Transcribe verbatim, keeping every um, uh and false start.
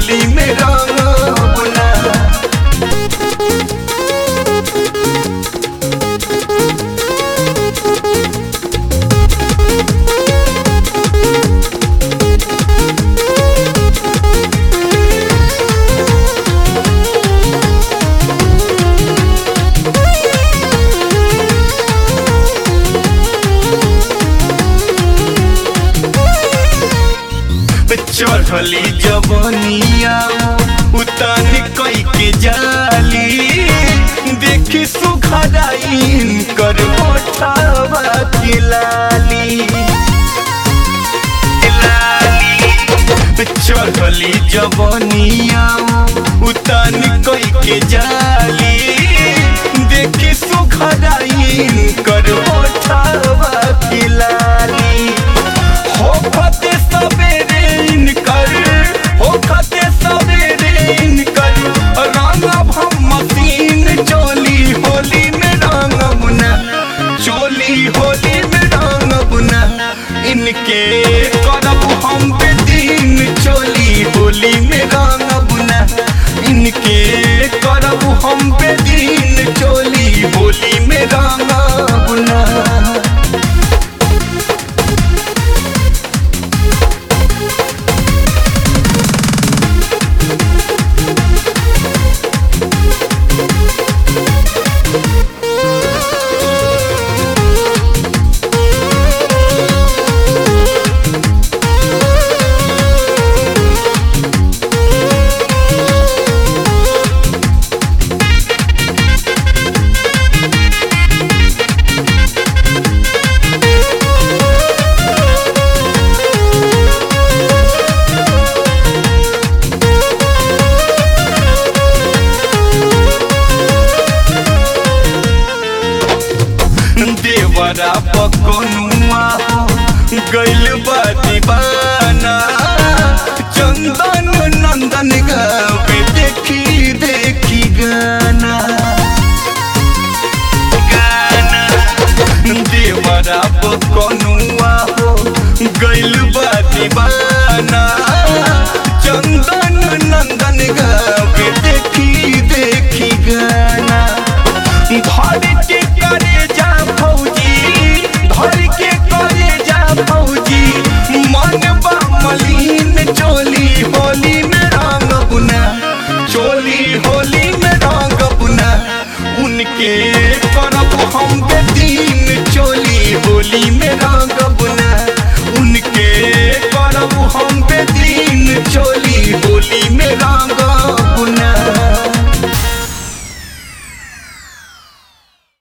होली में रंगब ना। चढ़ली जवनिया उतान कई के जाली, देखी सुखदाइन कर मोटावा के लाली चढ़ली जवनिया उतान कई के जाली, देखी सुखदाइन कर मोटावा के लाली। हो फते सवेरे इनकर, हो फते सवेरे इनकर, रंगब हम मशीन चोली होली में रंगब ना, चोली होली में रंगब ना। इनके करब हम बेदीन चोली होली में रंगब ना, इनके करब हम बेदीन चोली होली में रंगब ना। देवरा पकनुआ हो गइल बा दीवाना, चंदन नंदन गावे देखी देखी गाना गाना। देवरा पकनुआ हो गइल बा दीवाना, चंदन नंदन गावे देखी देखी गाना। धर के करे जा फौजी, धर के करे जा फौजी, मन बा मलिन चोली होली में रंगब ना, चोली होली में रंगब ना। उनके करब हम बेदीन चोली होली में रंगब ना, उनके करब हम बेदीन चोली होली में रंगब